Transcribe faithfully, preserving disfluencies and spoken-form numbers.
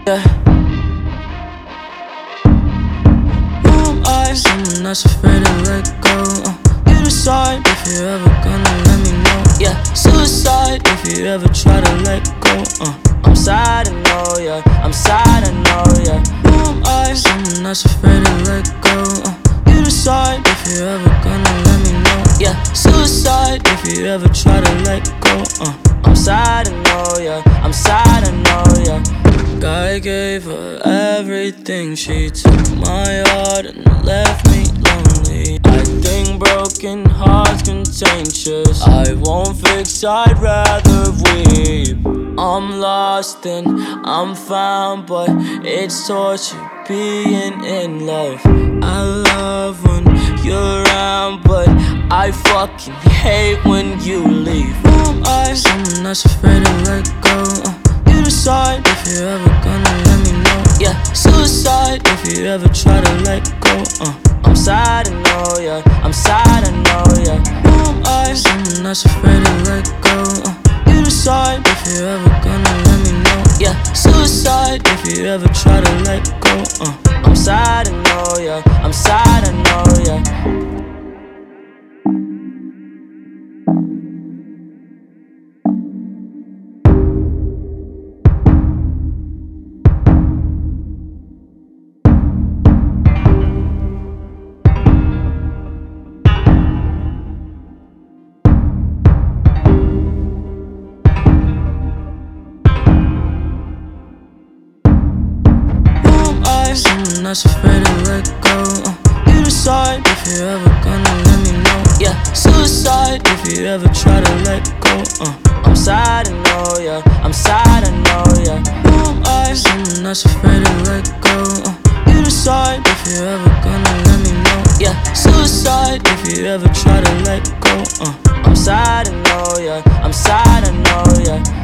Yeah. Who am I? Someone that's afraid to let go. uh, You decide if you're ever gonna let me know. Yeah, suicide if you ever try to let go. uh, I'm sad, I know, yeah. I'm sad, I know, yeah. Who am I? Someone that's afraid to let go. uh, You decide if you're ever gonna let me know. Yeah, suicide if you ever try to let go. uh, I'm sad, I know, yeah. I'm sad, I know, yeah. I gave her everything. She took my heart and left me lonely. I think broken hearts contagious. I won't fix, I'd rather weep. I'm lost and I'm found, but it's torture being in love. I love when you're around, but I fucking hate when you leave. Who am I? Someone that's afraid to let go. uh, You decide if you're ever gonna let me know. Yeah, suicide if you ever try to let go. uh, I'm sad, I know, yeah. I'm sad, I know, yeah. Who am I? Someone that's afraid to let go. uh, You decide if you're ever gonna let me know. Yeah, suicide if you ever try to let go. uh, I'm sad, I know, yeah. I'm sad, I know, yeah. Someone that's afraid to let go. uh, You decide if you're ever gonna let me know. Yeah, suicide if you ever try to let go. uh, I'm sad, I know, yeah. I'm sad, I know, yeah. Who am I? Someone that's afraid to let go. uh, You decide if you're ever gonna let me know. Yeah, suicide if you ever try to let go. uh, I'm sad, I know, yeah. I'm sad, I know, yeah.